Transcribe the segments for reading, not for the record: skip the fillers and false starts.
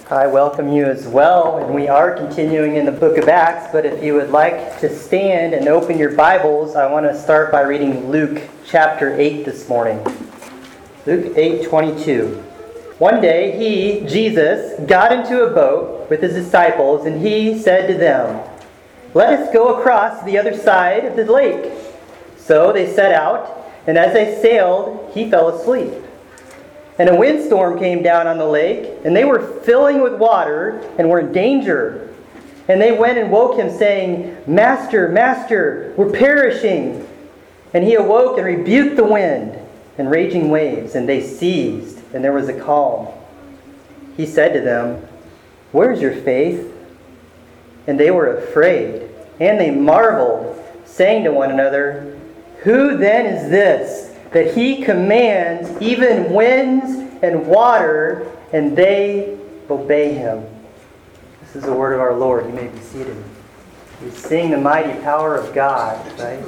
I welcome you as well, and we are continuing in the book of Acts, but if you would like to stand and open your Bibles, I want to start by reading Luke chapter 8 this morning. Luke 8:22. One day he, Jesus, got into a boat with his disciples, and he said to them, "Let us go across to the other side of the lake." So they set out, and as they sailed, he fell asleep. And a windstorm came down on the lake, and they were filling with water and were in danger. And they went and woke him, saying, "Master, Master, we're perishing." And he awoke and rebuked the wind and raging waves, and they ceased, and there was a calm. He said to them, "Where is your faith?" And they were afraid, and they marveled, saying to one another, "Who then is this, that he commands even winds and water, and they obey him?" This is the word of our Lord. You may be seated. We sing the mighty power of God, right?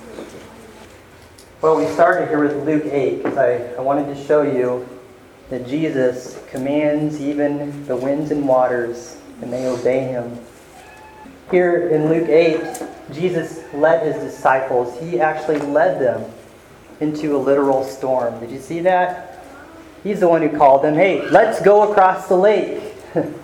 Well, we started here with Luke 8 because I wanted to show you that Jesus commands even the winds and waters, and they obey him. Here in Luke 8, Jesus led his disciples. He actually led them into a literal storm. Did you see that? He's the one who called them, "Hey, let's go across the lake."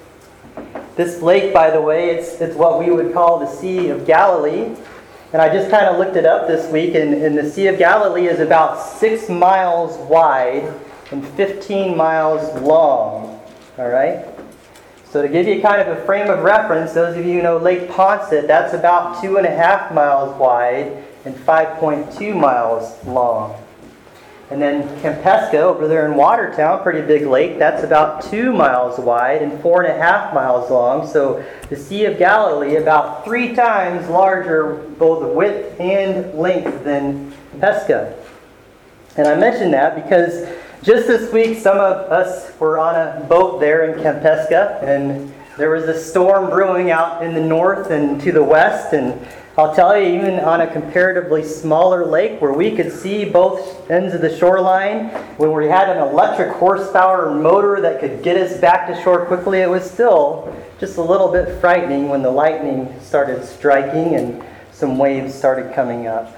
This lake, by the way, it's what we would call the Sea of Galilee. And I just kind of looked it up this week, and the Sea of Galilee is about 6 miles wide and 15 miles long. All right? So to give you kind of a frame of reference, those of you who know Lake Poncet, that's about 2.5 miles wide and 5.2 miles long. And then Kempesca, over there in Watertown, pretty big lake, that's about 2 miles wide and 4.5 miles long. So the Sea of Galilee, about 3 times larger, both width and length, than Pesca. And I mention that because just this week, some of us were on a boat there in Kempesca, and there was a storm brewing out in the north and to the west, and I'll tell you, even on a comparatively smaller lake where we could see both ends of the shoreline, when we had an electric horsepower motor that could get us back to shore quickly, it was still just a little bit frightening when the lightning started striking and some waves started coming up.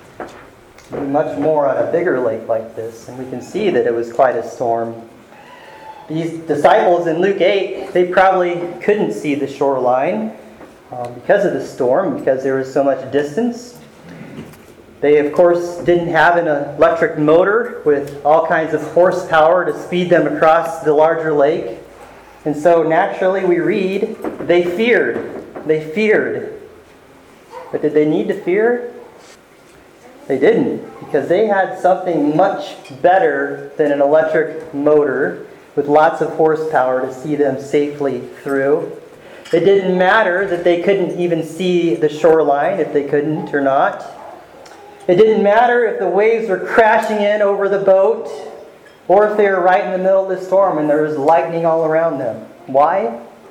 Much more on a bigger lake like this, and we can see that it was quite a storm. These disciples in Luke 8, they probably couldn't see the shoreline because of the storm, because there was so much distance. They, of course, didn't have an electric motor with all kinds of horsepower to speed them across the larger lake. And so naturally we read, they feared. They feared. But did they need to fear? They didn't, because they had something much better than an electric motor with lots of horsepower to see them safely through. It didn't matter that they couldn't even see the shoreline, if they couldn't or not. It didn't matter if the waves were crashing in over the boat, or if they were right in the middle of the storm and there was lightning all around them. Why?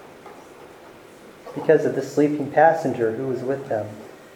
Because of the sleeping passenger who was with them.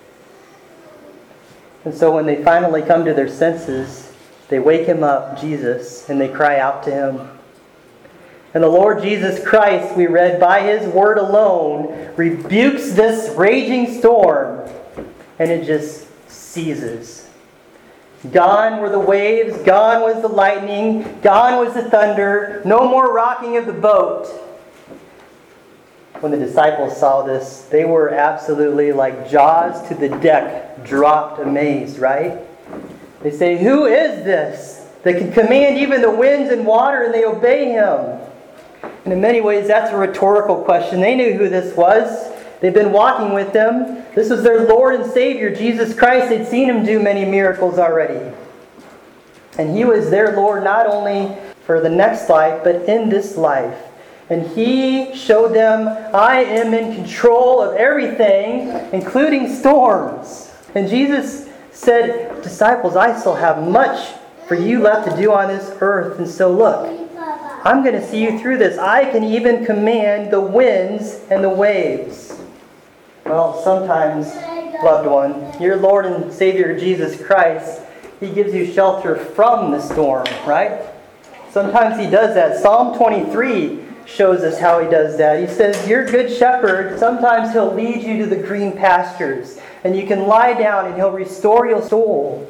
And so when they finally come to their senses, they wake him up, Jesus, and they cry out to him. And the Lord Jesus Christ, we read, by his word alone, rebukes this raging storm, and it just ceases. Gone were the waves, gone was the lightning, gone was the thunder, no more rocking of the boat. When the disciples saw this, they were absolutely like jaws to the deck, dropped amazed, right? They say, "Who is this that can command even the winds and water, and they obey him?" And in many ways, that's a rhetorical question. They knew who this was. They'd been walking with him. This was their Lord and Savior, Jesus Christ. They'd seen him do many miracles already. And he was their Lord not only for the next life, but in this life. And he showed them, "I am in control of everything, including storms." And Jesus said, "Disciples, I still have much for you left to do on this earth. And so look, I'm going to see you through this. I can even command the winds and the waves." Well, sometimes, loved one, your Lord and Savior Jesus Christ, he gives you shelter from the storm, right? Sometimes he does that. Psalm 23 shows us how he does that. He says, your good shepherd, sometimes he'll lead you to the green pastures, and you can lie down and he'll restore your soul.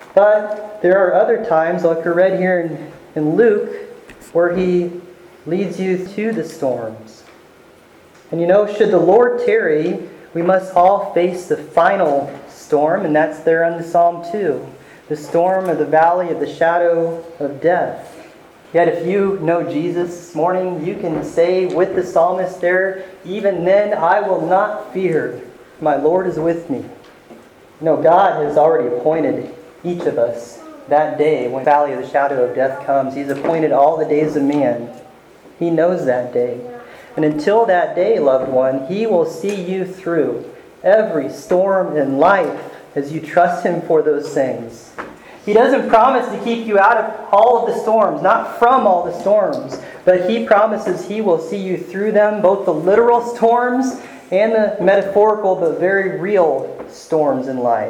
But there are other times, like we read here in Luke, where he leads you to the storms. And should the Lord tarry, we must all face the final storm, and that's there in Psalm 2. The storm of the valley of the shadow of death. Yet if you know Jesus this morning, you can say with the psalmist there, even then I will not fear. My Lord is with me. God has already appointed each of us that day when the valley of the shadow of death comes. He's appointed all the days of man. He knows that day. And until that day, loved one, He will see you through every storm in life as you trust Him for those things. He doesn't promise to keep you out of all of the storms, not from all the storms, but He promises He will see you through them, both the literal storms and the metaphorical but very real storms in life.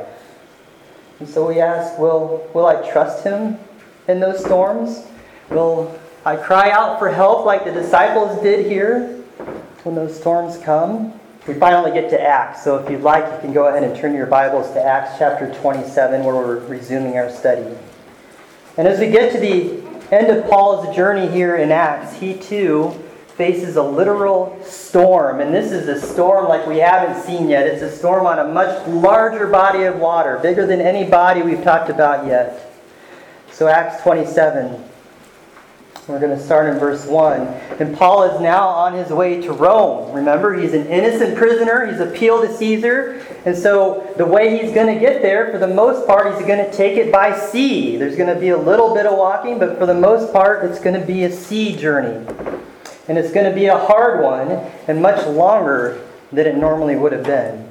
And so we ask, will I trust Him in those storms? Will I cry out for help like the disciples did here when those storms come? We finally get to Acts, so if you'd like, you can go ahead and turn your Bibles to Acts chapter 27, where we're resuming our study. And as we get to the end of Paul's journey here in Acts, he too faces a literal storm. And this is a storm like we haven't seen yet. It's a storm on a much larger body of water, bigger than any body we've talked about yet. So Acts 27. We're going to start in verse 1. And Paul is now on his way to Rome. Remember, he's an innocent prisoner. He's appealed to Caesar. And so the way he's going to get there, for the most part, he's going to take it by sea. There's going to be a little bit of walking, but for the most part, it's going to be a sea journey. And it's going to be a hard one and much longer than it normally would have been.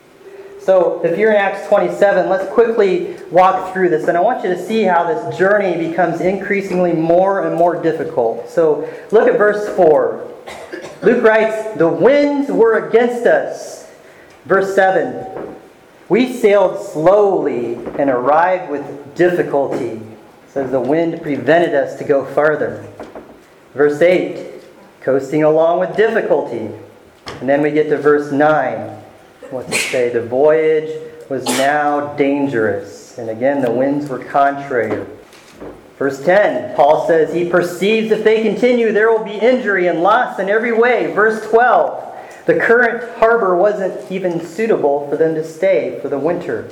So if you're in Acts 27, let's quickly walk through this. And I want you to see how this journey becomes increasingly more and more difficult. So look at verse 4. Luke writes, the winds were against us. Verse 7. We sailed slowly and arrived with difficulty. It says the wind prevented us to go farther. Verse 8. Coasting along with difficulty. And then we get to verse 9. What's it say? The voyage was now dangerous. And again, the winds were contrary. Verse 10, Paul says he perceives if they continue, there will be injury and loss in every way. Verse 12, the current harbor wasn't even suitable for them to stay for the winter.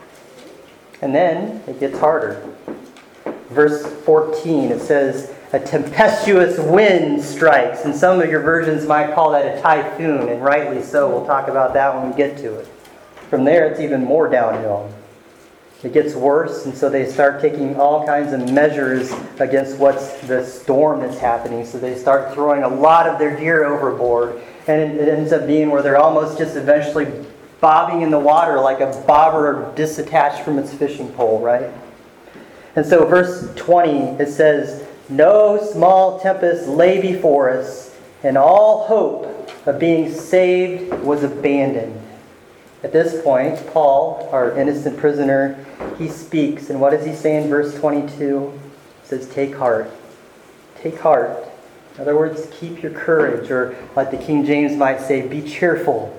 And then it gets harder. Verse 14, it says, a tempestuous wind strikes. And some of your versions might call that a typhoon, and rightly so. We'll talk about that when we get to it. From there, it's even more downhill. It gets worse, and so they start taking all kinds of measures against what's the storm that's happening. So they start throwing a lot of their gear overboard, and it ends up being where they're almost just eventually bobbing in the water like a bobber disattached from its fishing pole, right? And so verse 20, it says, no small tempest lay before us, and all hope of being saved was abandoned. At this point, Paul, our innocent prisoner, he speaks. And what does he say in verse 22? He says, take heart. Take heart. In other words, keep your courage, or like the King James might say, be cheerful.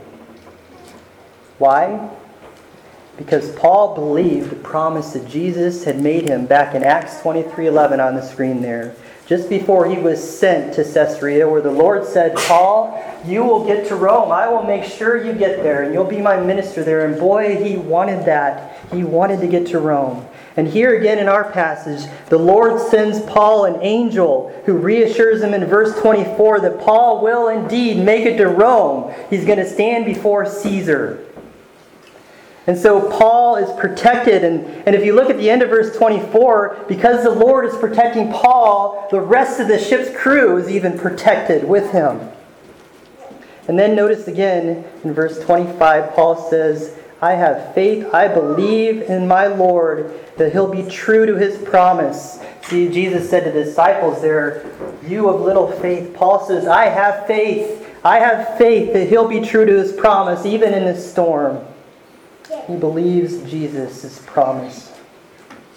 Why? Because Paul believed the promise that Jesus had made him back in Acts 23:11 on the screen there. Just before he was sent to Caesarea, where the Lord said, Paul, you will get to Rome. I will make sure you get there, and you'll be my minister there. And boy, he wanted that. He wanted to get to Rome. And here again in our passage, the Lord sends Paul an angel who reassures him in verse 24 that Paul will indeed make it to Rome. He's going to stand before Caesar. And so Paul is protected. And if you look at the end of verse 24, because the Lord is protecting Paul, the rest of the ship's crew is even protected with him. And then notice again in verse 25, Paul says, I have faith, I believe in my Lord that He'll be true to His promise. See, Jesus said to the disciples there, you of little faith. Paul says, I have faith. I have faith that He'll be true to His promise even in this storm. He believes Jesus' promise.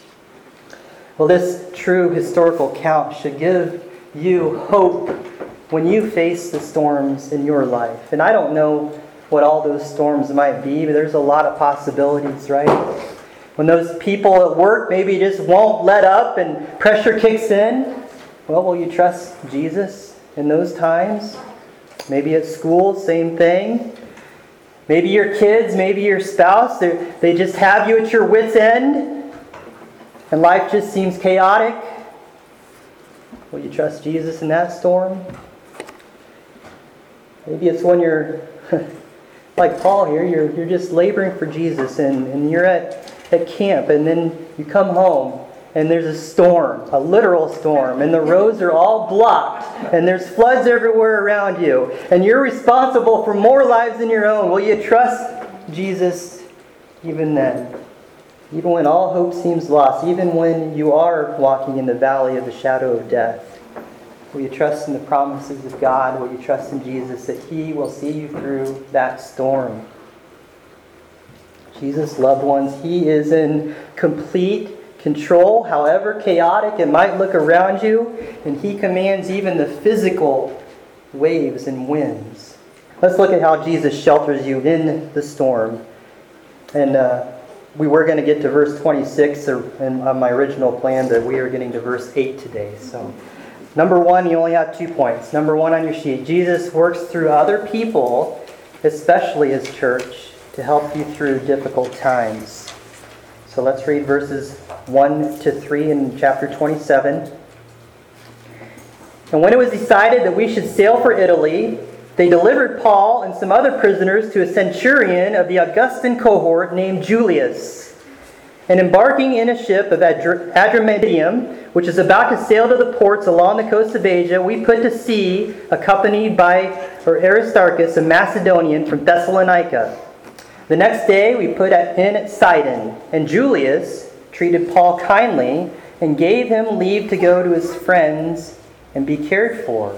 Well, this true historical account should give you hope when you face the storms in your life. And I don't know what all those storms might be, but there's a lot of possibilities, right? When those people at work maybe just won't let up and pressure kicks in, well, will you trust Jesus in those times? Maybe at school, same thing. Maybe your kids, maybe your spouse, they just have you at your wit's end, and life just seems chaotic. Will you trust Jesus in that storm? Maybe it's when you're, like Paul here, you're just laboring for Jesus, and you're at camp, and then you come home, and there's a storm, a literal storm, and the roads are all blocked, and there's floods everywhere around you, and you're responsible for more lives than your own. Will you trust Jesus even then? Even when all hope seems lost, even when you are walking in the valley of the shadow of death? Will you trust in the promises of God? Will you trust in Jesus that He will see you through that storm? Jesus, loved ones, He is in complete control, however chaotic it might look around you, and He commands even the physical waves and winds. Let's look at how Jesus shelters you in the storm. And we were going to get to verse 26 on my original plan, but we are getting to verse 8 today. So, number one, you only have 2 points. Number one on your sheet, Jesus works through other people, especially His church, to help you through difficult times. So let's read verses 1 to 3 in chapter 27. And when it was decided that we should sail for Italy, they delivered Paul and some other prisoners to a centurion of the Augustan cohort named Julius. And embarking in a ship of Adramyttium, which is about to sail to the ports along the coast of Asia, we put to sea, accompanied by Aristarchus, a Macedonian from Thessalonica. The next day we put in at Sidon, and Julius treated Paul kindly and gave him leave to go to his friends and be cared for.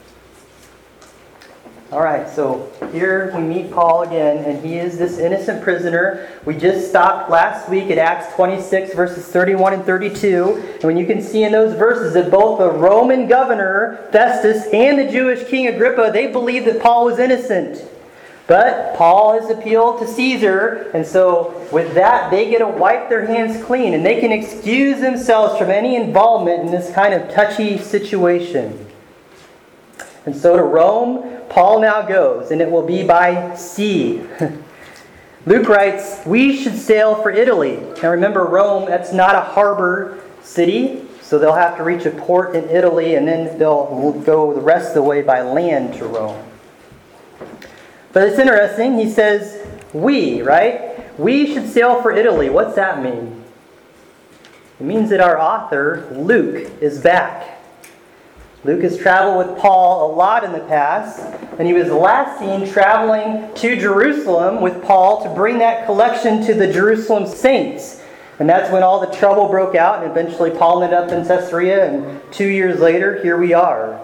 Alright, so here we meet Paul again, and he is this innocent prisoner. We just stopped last week at Acts 26, verses 31 and 32. And when you can see in those verses that both the Roman governor, Festus, and the Jewish king, Agrippa, they believed that Paul was innocent. But Paul has appealed to Caesar, and so with that, they get to wipe their hands clean, and they can excuse themselves from any involvement in this kind of touchy situation. And so to Rome, Paul now goes, and it will be by sea. Luke writes, we should sail for Italy. Now remember, Rome, that's not a harbor city, so they'll have to reach a port in Italy, and then they'll go the rest of the way by land to Rome. But it's interesting, he says, we, right? We should sail for Italy. What's that mean? It means that our author, Luke, is back. Luke has traveled with Paul a lot in the past, and he was last seen traveling to Jerusalem with Paul to bring that collection to the Jerusalem saints. And that's when all the trouble broke out, and eventually Paul ended up in Caesarea, and 2 years later, here we are.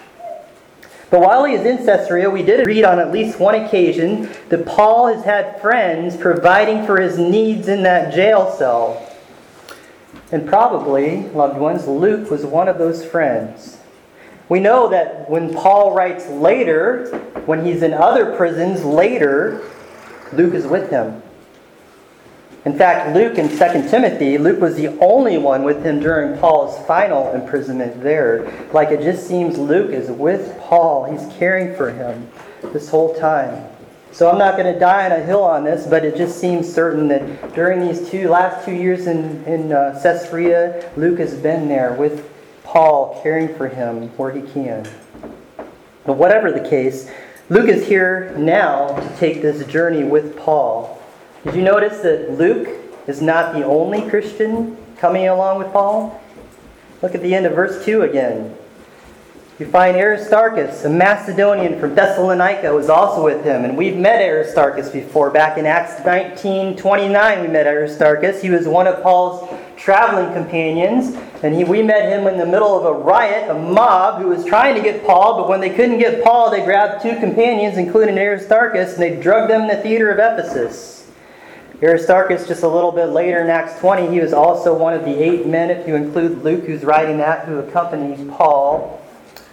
But while he is in Caesarea, we did read on at least one occasion that Paul has had friends providing for his needs in that jail cell. And probably, loved ones, Luke was one of those friends. We know that when Paul writes later, when he's in other prisons later, Luke is with him. In fact, Luke in 2 Timothy, Luke was the only one with him during Paul's final imprisonment there. Like it just seems Luke is with Paul. He's caring for him this whole time. So I'm not going to die on a hill on this, but it just seems certain that during these last 2 years in Caesarea, Luke has been there with Paul, caring for him where he can. But whatever the case, Luke is here now to take this journey with Paul. Did you notice that Luke is not the only Christian coming along with Paul? Look at the end of verse 2 again. You find Aristarchus, a Macedonian from Thessalonica, was also with him. And we've met Aristarchus before. Back in Acts 19:29, we met Aristarchus. He was one of Paul's traveling companions. And we met him in the middle of a riot, a mob who was trying to get Paul. But when they couldn't get Paul, they grabbed 2 companions, including Aristarchus, and they drugged them in the theater of Ephesus. Aristarchus, just a little bit later in Acts 20, he was also one of the 8 men, if you include Luke, who's writing that, who accompanied Paul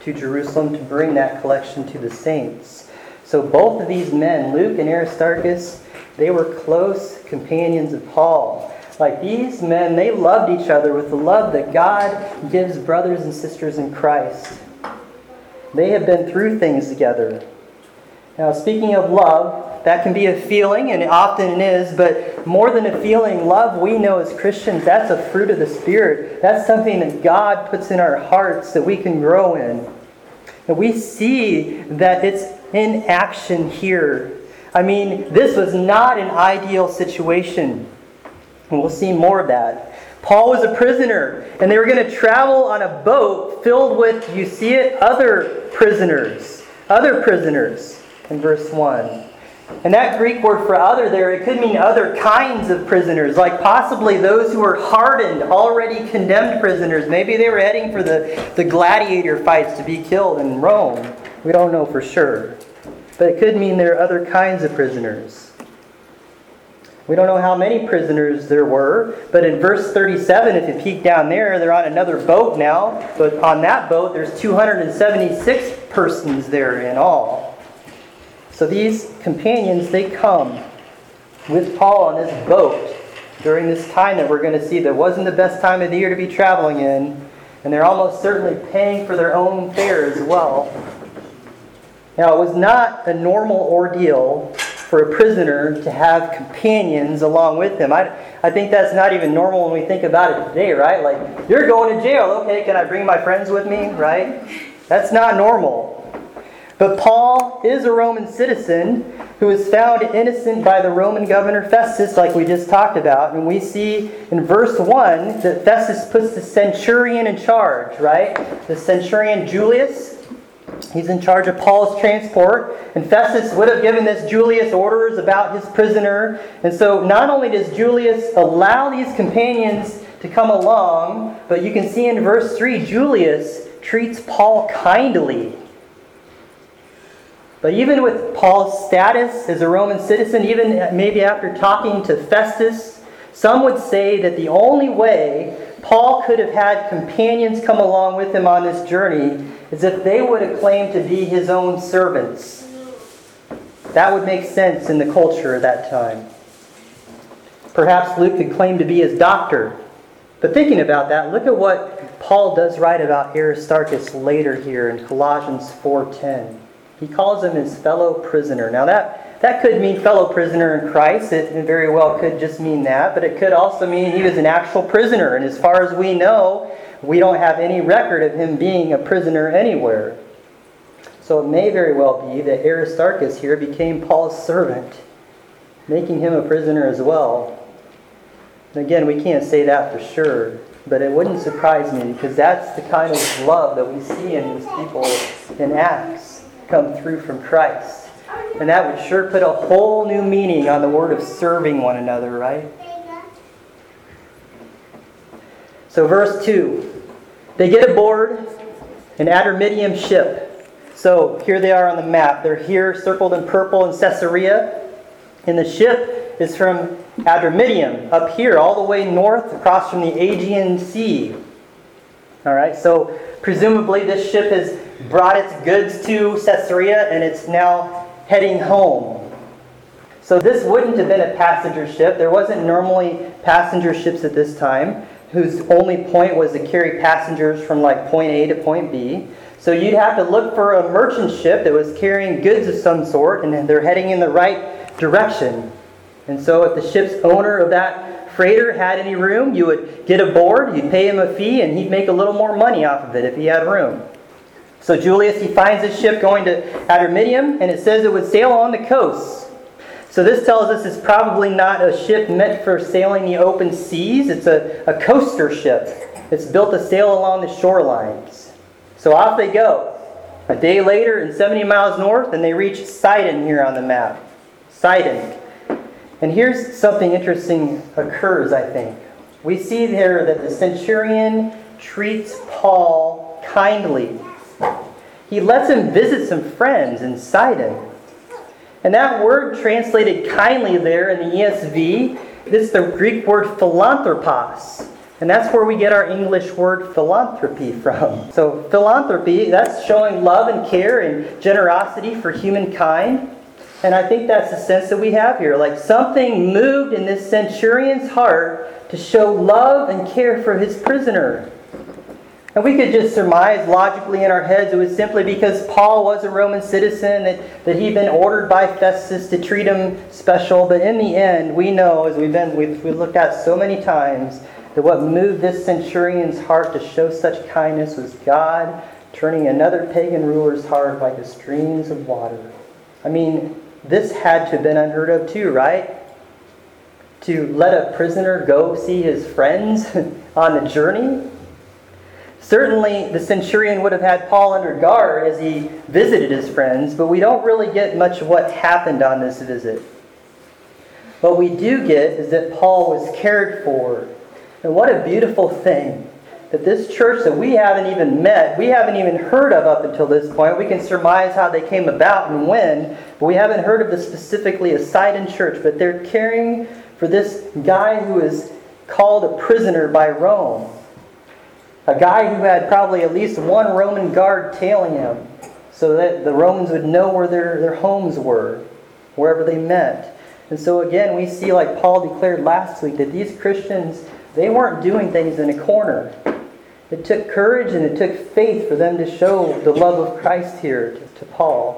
to Jerusalem to bring that collection to the saints. So both of these men, Luke and Aristarchus, they were close companions of Paul. Like these men, they loved each other with the love that God gives brothers and sisters in Christ. They have been through things together. Now, speaking of love, that can be a feeling, and often it is, but more than a feeling, love, we know as Christians, that's a fruit of the Spirit. That's something that God puts in our hearts that we can grow in. And we see that it's in action here. I mean, this was not an ideal situation. And we'll see more of that. Paul was a prisoner, and they were going to travel on a boat filled with, you see it, other prisoners. Other prisoners in verse 1. And that Greek word for other there, it could mean other kinds of prisoners, like possibly those who were hardened, already condemned prisoners. Maybe they were heading for the gladiator fights to be killed in Rome. We don't know for sure. But it could mean there are other kinds of prisoners. We don't know how many prisoners there were, but in verse 37, if you peek down there, they're on another boat now. But on that boat, there's 276 persons there in all. So these companions, they come with Paul on this boat during this time that we're going to see that wasn't the best time of the year to be traveling in. And they're almost certainly paying for their own fare as well. Now, it was not a normal ordeal for a prisoner to have companions along with him. I think that's not even normal when we think about it today, right? Like, you're going to jail. Okay, can I bring my friends with me, right? That's not normal. But Paul is a Roman citizen who was found innocent by the Roman governor Festus, like we just talked about. And we see in verse 1 that Festus puts the centurion in charge, right? The centurion Julius. He's in charge of Paul's transport. And Festus would have given this Julius orders about his prisoner. And so not only does Julius allow these companions to come along, but you can see in verse 3, Julius treats Paul kindly. But even with Paul's status as a Roman citizen, even maybe after talking to Festus, some would say that the only way Paul could have had companions come along with him on this journey is if they would have claimed to be his own servants. That would make sense in the culture at that time. Perhaps Luke could claim to be his doctor. But thinking about that, look at what Paul does write about Aristarchus later here in Colossians 4:10. He calls him his fellow prisoner. Now that could mean fellow prisoner in Christ. It very well could just mean that. But it could also mean he was an actual prisoner. And as far as we know, we don't have any record of him being a prisoner anywhere. So it may very well be that Aristarchus here became Paul's servant, making him a prisoner as well. And again, we can't say that for sure. But it wouldn't surprise me because that's the kind of love that we see in these people in Acts come through from Christ. And that would sure put a whole new meaning on the word of serving one another, right? So verse 2. They get aboard an Adramyttian ship. So here they are on the map. They're here circled in purple in Caesarea. And the ship is from Adramyttium, up here, all the way north across from the Aegean Sea. All right, so presumably this ship has brought its goods to Caesarea and it's now heading home. So this wouldn't have been a passenger ship. There wasn't normally passenger ships at this time whose only point was to carry passengers from like point A to point B. So you'd have to look for a merchant ship that was carrying goods of some sort and they're heading in the right direction. And so if the ship's owner of that freighter had any room, you would get aboard, you'd pay him a fee, and he'd make a little more money off of it if he had room. So Julius, he finds this ship going to Adramyttium, and it says it would sail on the coast. So this tells us it's probably not a ship meant for sailing the open seas. It's a coaster ship. It's built to sail along the shorelines. So off they go. A day later and 70 miles north, and they reach Sidon here on the map. Sidon. And here's something interesting occurs, I think. We see there that the centurion treats Paul kindly. He lets him visit some friends in Sidon. And that word translated kindly there in the ESV, this is the Greek word philanthropos, And that's where we get our English word philanthropy from. So philanthropy, that's showing love and care and generosity for humankind. And I think that's the sense that we have here. Like something moved in this centurion's heart to show love and care for his prisoner. And we could just surmise logically in our heads it was simply because Paul was a Roman citizen, that he'd been ordered by Festus to treat him special. But in the end, we know, as we've looked at so many times, that what moved this centurion's heart to show such kindness was God turning another pagan ruler's heart like the streams of water. I mean, this had to have been unheard of too, right? To let a prisoner go see his friends on the journey. Certainly, the centurion would have had Paul under guard as he visited his friends, but we don't really get much of what happened on this visit. What we do get is that Paul was cared for. And what a beautiful thing that this church that we haven't even met, we haven't even heard of up until this point. We can surmise how they came about and when, but we haven't heard of this specifically as Sidon Church. But they're caring for this guy who is called a prisoner by Rome. A guy who had probably at least one Roman guard tailing him so that the Romans would know where their homes were, wherever they met. And so again, we see, like Paul declared last week, that these Christians, they weren't doing things in a corner. It took courage and it took faith for them to show the love of Christ here to Paul.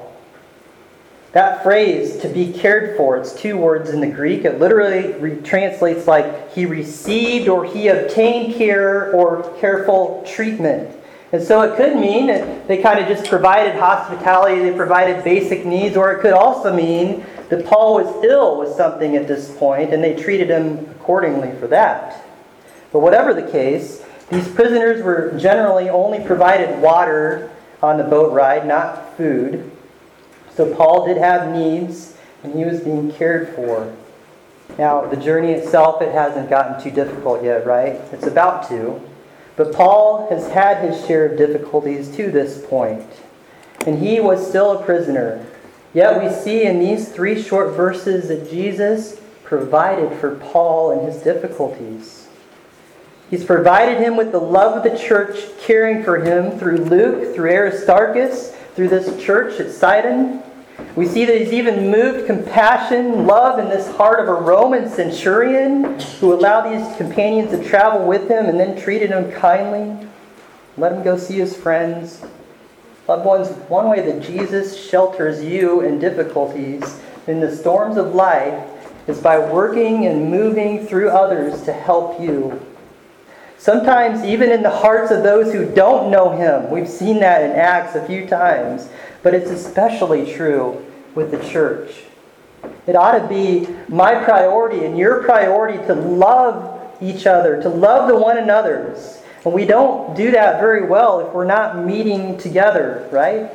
That phrase, to be cared for, it's two words in the Greek. It literally translates like he received or he obtained care or careful treatment. And so it could mean that they kind of just provided hospitality, they provided basic needs, or it could also mean that Paul was ill with something at this point and they treated him accordingly for that. But whatever the case, these prisoners were generally only provided water on the boat ride, not food. So Paul did have needs, and he was being cared for. Now, the journey itself, it hasn't gotten too difficult yet, right? It's about to. But Paul has had his share of difficulties to this point. And he was still a prisoner. Yet we see in these 3 short verses that Jesus provided for Paul and his difficulties. He's provided him with the love of the church, caring for him through Luke, through Aristarchus, through this church at Sidon. We see that he's even moved compassion, love in this heart of a Roman centurion who allowed these companions to travel with him and then treated him kindly. Let him go see his friends. Loved ones, one way that Jesus shelters you in difficulties, in the storms of life, is by working and moving through others to help you. Sometimes even in the hearts of those who don't know him. We've seen that in Acts a few times. But it's especially true with the church. It ought to be my priority and your priority to love each other, to love the one another's. And we don't do that very well if we're not meeting together, right?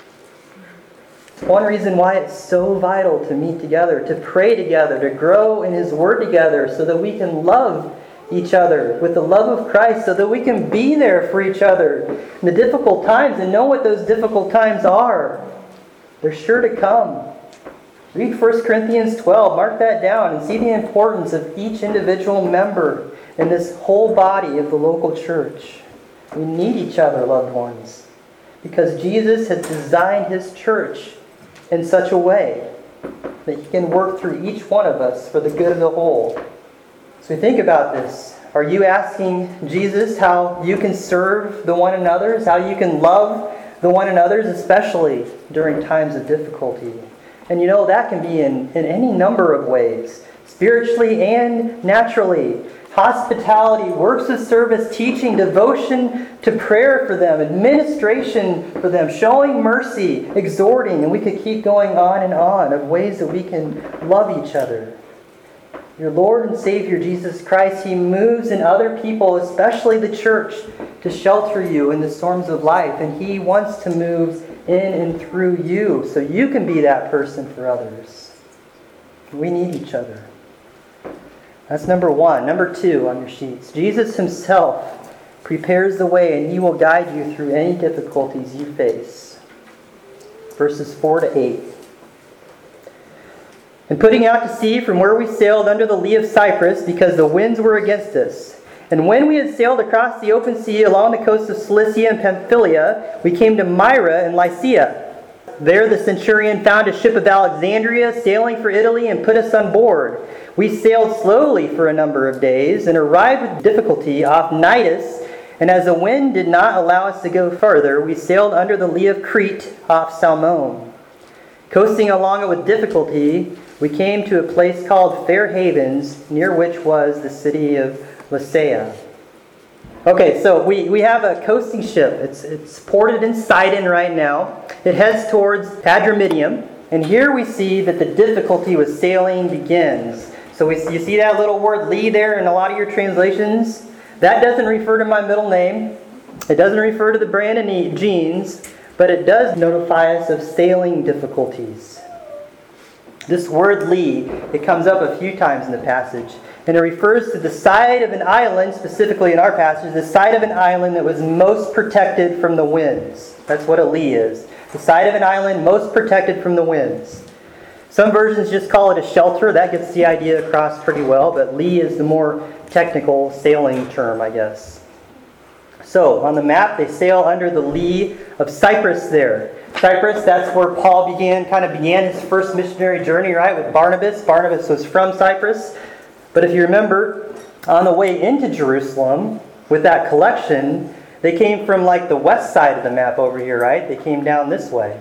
It's one reason why it's so vital to meet together, to pray together, to grow in His Word together so that we can love each other with the love of Christ, so that we can be there for each other in the difficult times and know what those difficult times are. They're sure to come. Read 1 Corinthians 12, mark that down, and see the importance of each individual member in this whole body of the local church. We need each other, loved ones, because Jesus has designed His church in such a way that He can work through each one of us for the good of the whole. So think about this. Are you asking Jesus how you can serve the one another's, how you can love the one another's, especially during times of difficulty? And that can be in any number of ways, spiritually and naturally. Hospitality, works of service, teaching, devotion to prayer for them, administration for them, showing mercy, exhorting, and we could keep going on and on of ways that we can love each other. Your Lord and Savior Jesus Christ, He moves in other people, especially the church, to shelter you in the storms of life. And He wants to move in and through you so you can be that person for others. We need each other. That's number 1. Number 2 on your sheets. Jesus Himself prepares the way and He will guide you through any difficulties you face. Verses 4 to 8. And putting out to sea from where we sailed under the lee of Cyprus, because the winds were against us. And when we had sailed across the open sea along the coast of Cilicia and Pamphylia, we came to Myra and Lycia. There the centurion found a ship of Alexandria sailing for Italy and put us on board. We sailed slowly for a number of days and arrived with difficulty off Cnidus, and as the wind did not allow us to go further, we sailed under the lee of Crete off Salmone. Coasting along it with difficulty, we came to a place called Fair Havens, near which was the city of Lasea. Okay, so we have a coasting ship. It's ported in Sidon right now. It heads towards Adramyttium, and here we see that the difficulty with sailing begins. So you see that little word lee there in a lot of your translations? That doesn't refer to my middle name. It doesn't refer to the Brandon jeans, but it does notify us of sailing difficulties. This word lee, it comes up a few times in the passage, and it refers to the side of an island, specifically in our passage, the side of an island that was most protected from the winds. That's what a lee is. The side of an island most protected from the winds. Some versions just call it a shelter. That gets the idea across pretty well, but lee is the more technical sailing term, I guess. So, on the map, they sail under the lee of Cyprus there. Cyprus, that's where Paul began his first missionary journey, right, with Barnabas. Barnabas was from Cyprus. But if you remember, on the way into Jerusalem, with that collection, they came from the west side of the map over here, right? They came down this way.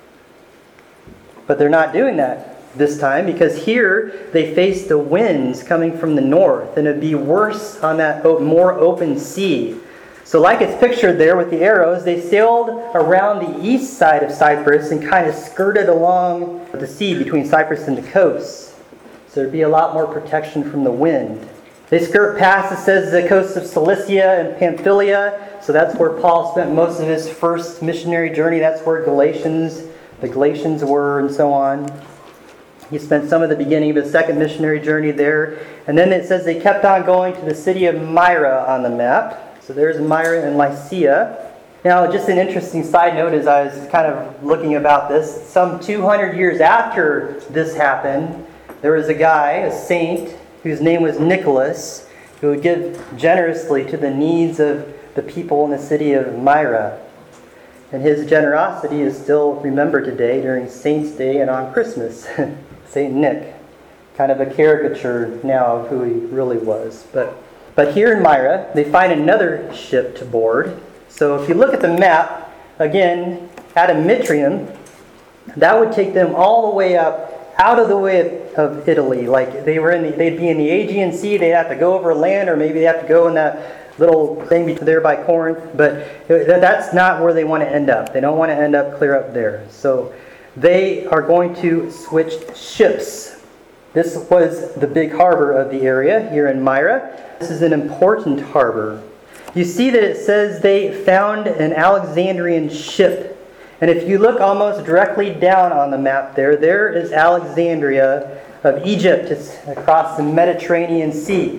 But they're not doing that this time, because here they face the winds coming from the north, and it'd be worse on that more open sea. So like it's pictured there with the arrows, they sailed around the east side of Cyprus and kind of skirted along the sea between Cyprus and the coast. So there'd be a lot more protection from the wind. They skirt past, it says, the coast of Cilicia and Pamphylia. So that's where Paul spent most of his first missionary journey. That's where the Galatians were, and so on. He spent some of the beginning of his second missionary journey there. And then it says they kept on going to the city of Myra on the map. So there's Myra and Lycia. Now, just an interesting side note as I was kind of looking about this, some 200 years after this happened, there was a guy, a saint, whose name was Nicholas, who would give generously to the needs of the people in the city of Myra. And his generosity is still remembered today during Saints' Day and on Christmas. Saint Nick. Kind of a caricature now of who he really was. But here in Myra, they find another ship to board. So if you look at the map, again, Adramyttium, that would take them all the way up, out of the way of Italy. Like they'd be in the Aegean Sea, they'd have to go over land, or maybe they have to go in that little thing there by Corinth. But that's not where they want to end up. They don't want to end up clear up there. So they are going to switch ships. This was the big harbor of the area here in Myra. This is an important harbor. You see that it says they found an Alexandrian ship. And if you look almost directly down on the map there is Alexandria of Egypt. It's across the Mediterranean Sea.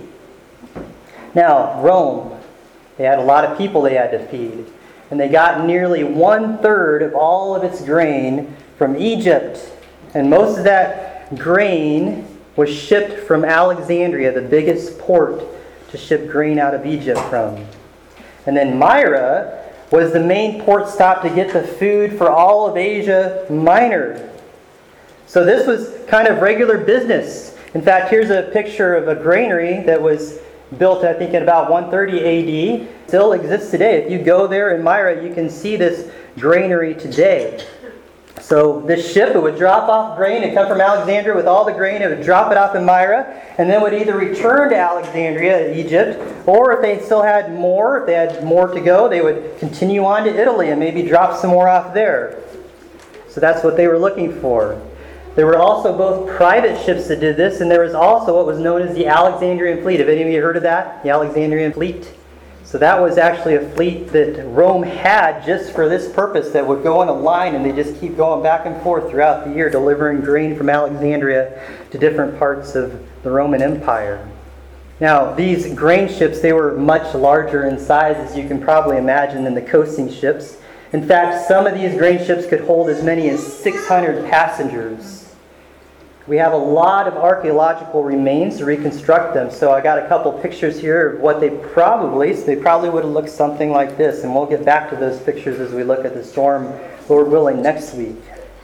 Now, Rome, they had a lot of people they had to feed. And they got nearly 1/3 of all of its grain from Egypt. And most of that grain was shipped from Alexandria, the biggest port to ship grain out of Egypt from. And then Myra was the main port stop to get the food for all of Asia Minor. So this was kind of regular business. In fact, here's a picture of a granary that was built, I think, in about 130 AD. Still exists today. If you go there in Myra, you can see this granary today. So this ship, it would drop off grain. It'd come from Alexandria with all the grain. It would drop it off in Myra, and then would either return to Alexandria, Egypt, or if they still had more, if they had more to go, they would continue on to Italy and maybe drop some more off there. So that's what they were looking for. There were also both private ships that did this, and there was also what was known as the Alexandrian Fleet. Have any of you heard of that? The Alexandrian Fleet? So that was actually a fleet that Rome had just for this purpose, that would go on a line and they just keep going back and forth throughout the year, delivering grain from Alexandria to different parts of the Roman Empire. Now, these grain ships, they were much larger in size, as you can probably imagine, than the coasting ships. In fact, some of these grain ships could hold as many as 600 passengers. We have a lot of archaeological remains to reconstruct them. So I got a couple pictures here of what they probably would have looked something like this. And we'll get back to those pictures as we look at the storm, Lord willing, next week.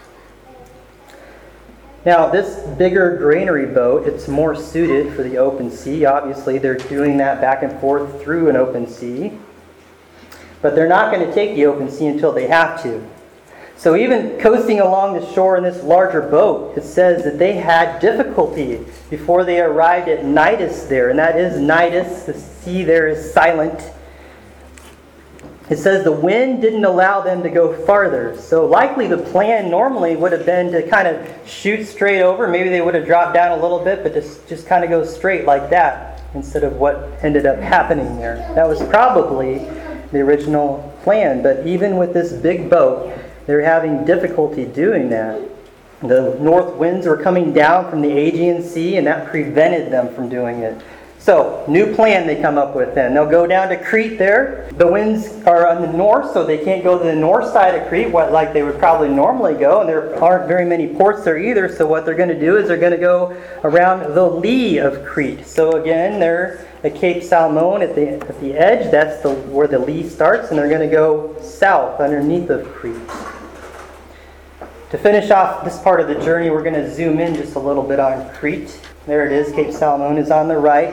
Now, this bigger granary boat, it's more suited for the open sea. Obviously, they're doing that back and forth through an open sea. But they're not going to take the open sea until they have to. So even coasting along the shore in this larger boat, it says that they had difficulty before they arrived at Cnidus there. And that is Cnidus. The sea there is silent. It says the wind didn't allow them to go farther. So likely the plan normally would have been to kind of shoot straight over. Maybe they would have dropped down a little bit, but just kind of go straight like that instead of what ended up happening there. That was probably the original plan. But even with this big boat, they're having difficulty doing that. The north winds were coming down from the Aegean Sea, and that prevented them from doing it. So, new plan they come up with then. They'll go down to Crete there. The winds are on the north, so they can't go to the north side of Crete like they would probably normally go. And there aren't very many ports there either. So what they're going to do is they're going to go around the lee of Crete. So again, they're at Cape Salmon at the edge. That's where the lee starts. And they're going to go south underneath of Crete. To finish off this part of the journey, we're going to zoom in just a little bit on Crete. There it is. Cape Salmon is on the right.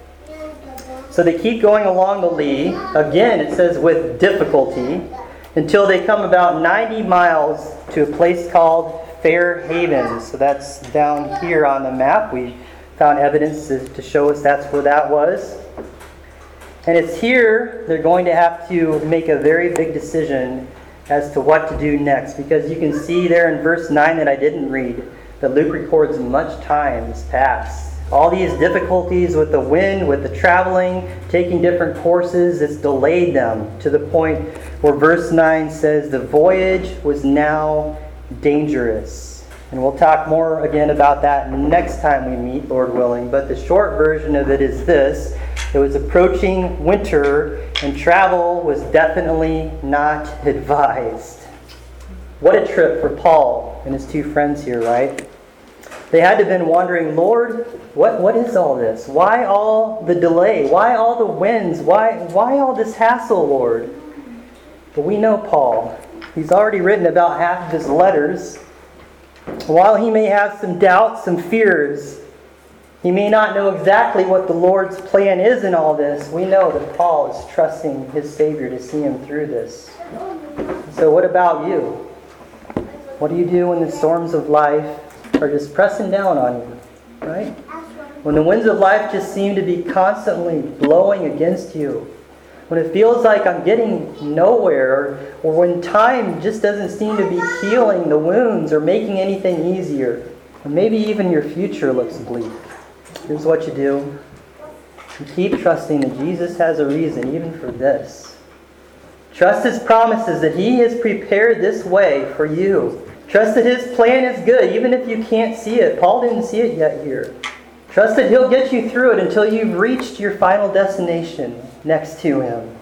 So they keep going along the lee. Again, it says with difficulty, until they come about 90 miles to a place called Fair Haven. So that's down here on the map. We found evidence to show us that's where that was. And it's here they're going to have to make a very big decision as to what to do next. Because you can see there in verse 9 that I didn't read, that Luke records much time has passed. All these difficulties with the wind, with the traveling, taking different courses, it's delayed them to the point where verse 9 says the voyage was now dangerous. And we'll talk more again about that next time we meet, Lord willing. But the short version of it is this. It was approaching winter and travel was definitely not advised. What a trip for Paul and his two friends here, right? They had to have been wondering, Lord, what is all this? Why all the delay? Why all the winds? Why all this hassle, Lord? But we know Paul. He's already written about half of his letters. While he may have some doubts, some fears, he may not know exactly what the Lord's plan is in all this. We know that Paul is trusting his Savior to see him through this. So what about you? What do you do when the storms of life are just pressing down on you, right? When the winds of life just seem to be constantly blowing against you. When it feels like I'm getting nowhere, or when time just doesn't seem to be healing the wounds or making anything easier. Or maybe even your future looks bleak. Here's what you do. You keep trusting that Jesus has a reason even for this. Trust His promises that He has prepared this way for you. Trust that His plan is good, even if you can't see it. Paul didn't see it yet here. Trust that He'll get you through it until you've reached your final destination next to Him.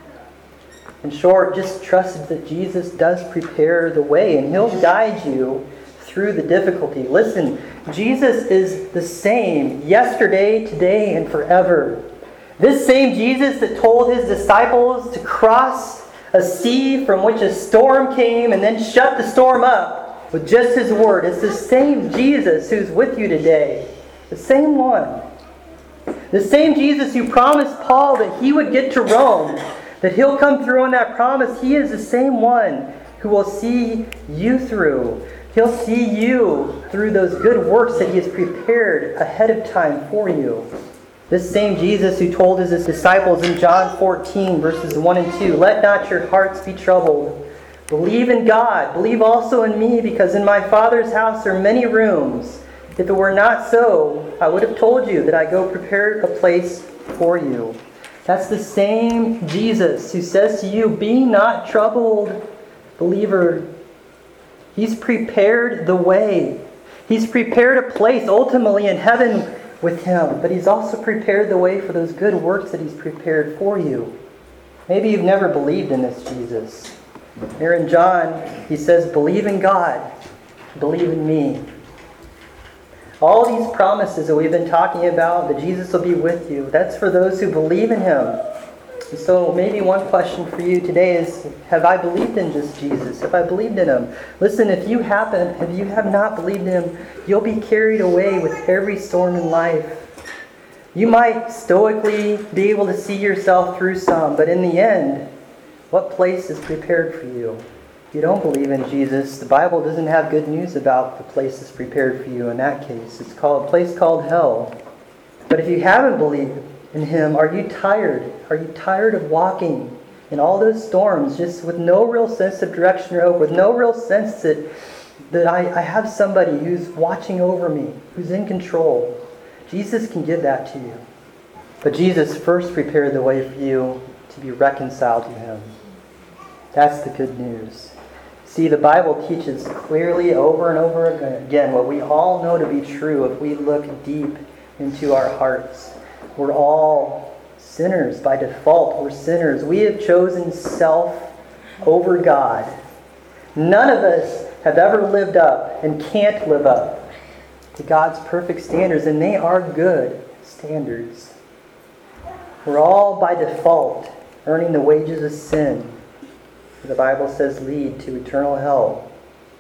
In short, just trust that Jesus does prepare the way, and He'll guide you through the difficulty. Listen, Jesus is the same yesterday, today, and forever. This same Jesus that told His disciples to cross a sea from which a storm came and then shut the storm up with just His word. It's the same Jesus who's with you today. The same one. The same Jesus who promised Paul that he would get to Rome, that He'll come through on that promise. He is the same one who will see you through. He'll see you through those good works that He has prepared ahead of time for you. This same Jesus who told His disciples in John 14, verses 1 and 2, "Let not your hearts be troubled. Believe in God. Believe also in me, because in my Father's house are many rooms. If it were not so, I would have told you that I go prepare a place for you." That's the same Jesus who says to you, "Be not troubled, believer." He's prepared the way. He's prepared a place ultimately in heaven with Him. But He's also prepared the way for those good works that He's prepared for you. Maybe you've never believed in this Jesus. Here in John, He says, "Believe in God. Believe in me." All these promises that we've been talking about, that Jesus will be with you, that's for those who believe in Him. And so maybe one question for you today is, have I believed in just Jesus? Have I believed in Him? Listen, if you have not believed in Him, you'll be carried away with every storm in life. You might stoically be able to see yourself through some, but in the end, what place is prepared for you? If you don't believe in Jesus, the Bible doesn't have good news about the place that's prepared for you in that case. It's called a place called hell. But if you haven't believed in Him, are you tired? Are you tired of walking in all those storms just with no real sense of direction or hope, with no real sense that I have somebody who's watching over me, who's in control? Jesus can give that to you. But Jesus first prepared the way for you to be reconciled to Him. That's the good news. See, the Bible teaches clearly over and over again what we all know to be true if we look deep into our hearts. We're all sinners by default. We're sinners. We have chosen self over God. None of us have ever lived up and can't live up to God's perfect standards, and they are good standards. We're all by default earning the wages of sin. The Bible says lead to eternal hell.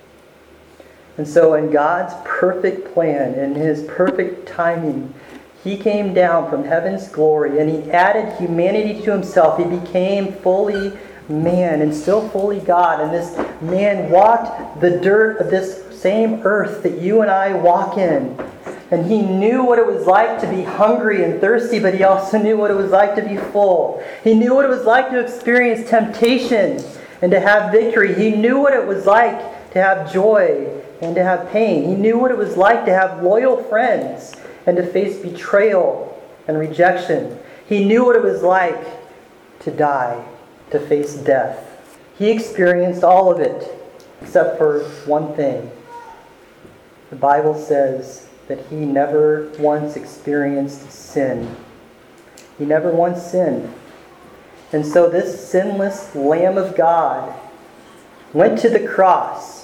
And so in God's perfect plan, in His perfect timing, He came down from heaven's glory and He added humanity to Himself. He became fully man and still fully God. And this man walked the dirt of this same earth that you and I walk in. And He knew what it was like to be hungry and thirsty, but He also knew what it was like to be full. He knew what it was like to experience temptation and to have victory. He knew what it was like to have joy and to have pain. He knew what it was like to have loyal friends and to face betrayal and rejection. He knew what it was like to die, to face death. He experienced all of it, except for one thing. The Bible says that He never once experienced sin. He never once sinned. And so this sinless Lamb of God went to the cross.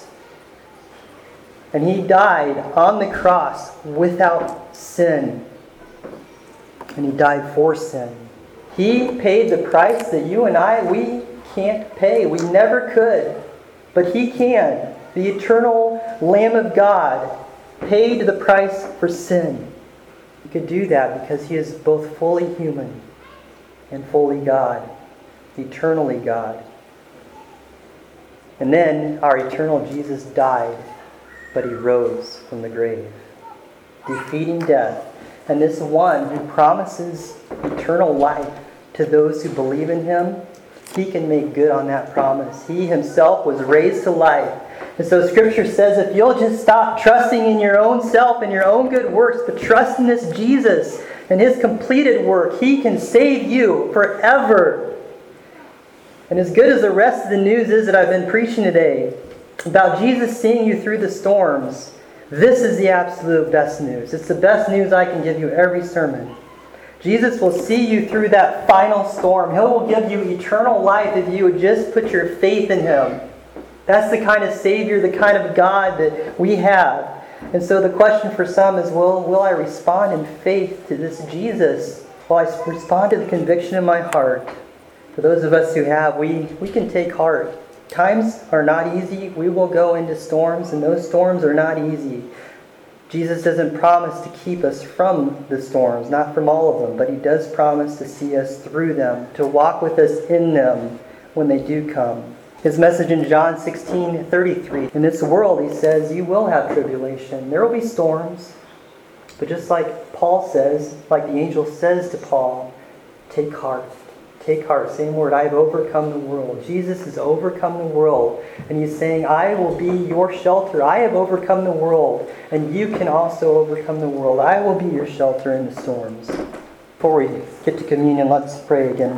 And He died on the cross without sin. And He died for sin. He paid the price that you and I, we can't pay. We never could. But He can. The eternal Lamb of God paid the price for sin. He could do that because He is both fully human and fully God. Eternally God. And then our eternal Jesus died, but He rose from the grave, defeating death. And this one who promises eternal life to those who believe in Him, He can make good on that promise. He Himself was raised to life. And so Scripture says if you'll just stop trusting in your own self and your own good works, but trust in this Jesus and His completed work, He can save you forever. And as good as the rest of the news is that I've been preaching today about Jesus seeing you through the storms, this is the absolute best news. It's the best news I can give you every sermon. Jesus will see you through that final storm. He will give you eternal life if you would just put your faith in Him. That's the kind of Savior, the kind of God that we have. And so the question for some is, will I respond in faith to this Jesus? Will I respond to the conviction in my heart? For those of us who have, we can take heart. Times are not easy. We will go into storms, and those storms are not easy. Jesus doesn't promise to keep us from the storms, not from all of them, but He does promise to see us through them, to walk with us in them when they do come. His message in John 16:33, in this world, He says, you will have tribulation. There will be storms. But just like Paul says, like the angel says to Paul, take heart. Take heart. Same word, I have overcome the world. Jesus has overcome the world. And He's saying, I will be your shelter. I have overcome the world. And you can also overcome the world. I will be your shelter in the storms. Before we get to communion, let's pray again.